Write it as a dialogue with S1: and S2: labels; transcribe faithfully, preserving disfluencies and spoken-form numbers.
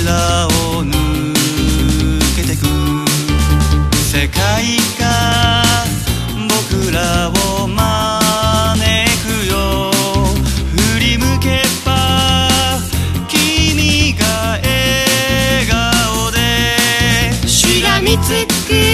S1: らを抜けてく世界が僕らを招くよ。振り向けば君が笑顔でしがみつく